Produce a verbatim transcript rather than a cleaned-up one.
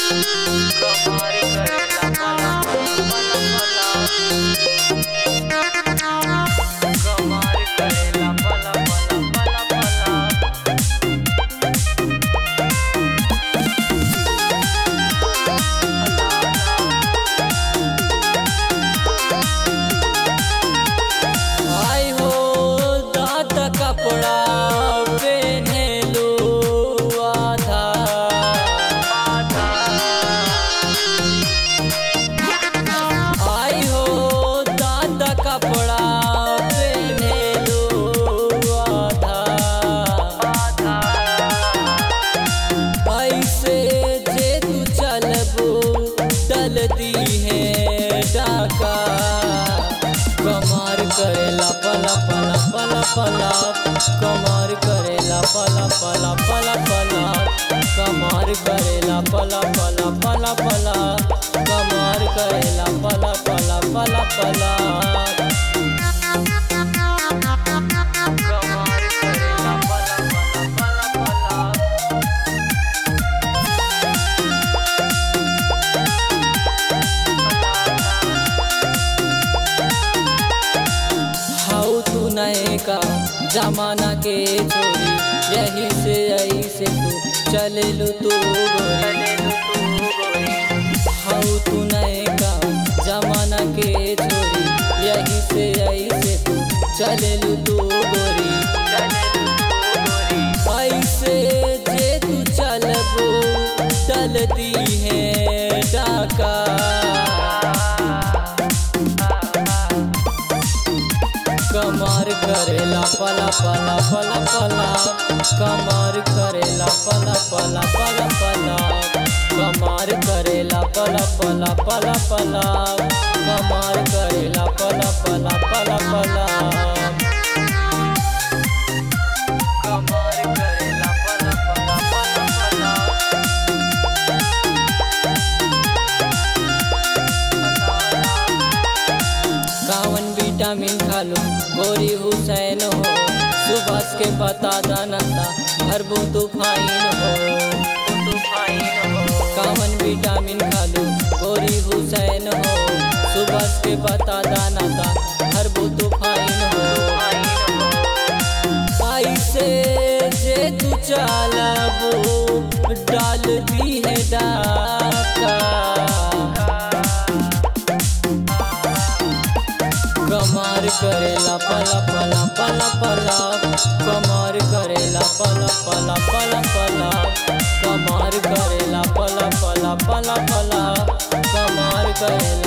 कमार करेला पला पला पला कमार करेला पला पला पला आई हो दादा कपड़ा पहनेलू आधा आई हो दादा कपड़ा पहनेलू आधा ऐसे जे तू चलबू डलती है डाका कमार करेला पला पला पला पला कमार करेला पला पला पला पला कमार करेला पला पला पला पला कमार करेला पला पला पला पला कमार करेला पला पला पला हाउ तू नए का जमाना के छोरी यही से ऐसे तू चलेलू तू गोरी हाउ तू नए का जमाना के छोरी यही से ऐसे तू चलेलू तू गोरी ऐसे जे तू चलबू चलती है डाका कमार करेला पला पला पला पला कमार करेला पला पला पला पला कमार करेला पला पला पला पला कमार करेला पला पला पला पला कमार करेला पला पला पला कावन विटामिन खालो गोरी हुसैन हो सुबह के बता दानंदा भरबू तूफाइन हो कावन विटामिन खालो गोरी हुसैन हो सुबह के बता दानंदा भरबू तूफाइन हो ऐसे जे तू चलबू डालती है डाका कमार करेला पला पला पला पला कमार करेला पला पला पला पला कमार करेला पला पला पला पला कमार करेला